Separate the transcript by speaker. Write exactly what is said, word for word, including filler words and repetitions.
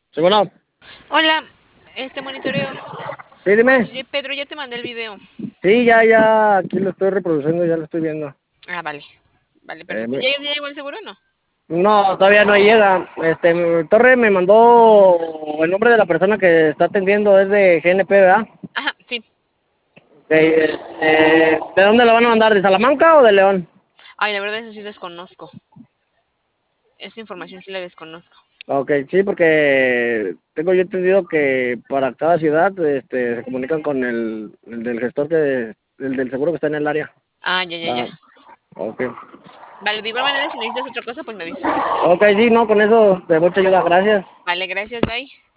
Speaker 1: Sí, bueno,
Speaker 2: Hola, este monitoreo.
Speaker 1: sí, dime.
Speaker 2: Oye, Pedro, ya te mandé el video.
Speaker 1: Sí, ya, ya, aquí lo estoy reproduciendo, ya lo estoy viendo.
Speaker 2: Ah, vale. Vale,
Speaker 1: Eh,
Speaker 2: perfecto.
Speaker 1: me-
Speaker 2: ¿Ya, ya llegó el seguro o no?
Speaker 1: no, todavía no llega. Este, Torre me mandó el nombre de la persona que está atendiendo, es de G N P, ¿verdad?
Speaker 2: Ajá, sí.
Speaker 1: De, eh, ¿de dónde lo van a mandar? ¿De Salamanca o de León?
Speaker 2: Ay, la verdad, eso sí desconozco. Esa información sí la desconozco.
Speaker 1: Ok, sí, porque tengo yo entendido que para cada ciudad este, se comunican con el, el del gestor, que, el del seguro que está en el área.
Speaker 2: Ah, ya, ya, ya.
Speaker 1: Ah, ok.
Speaker 2: Vale, de igual manera, si necesitas otra cosa, pues me avisas.
Speaker 1: Ok, sí, no, con eso de mucha ayuda, gracias.
Speaker 2: Vale, gracias, bye.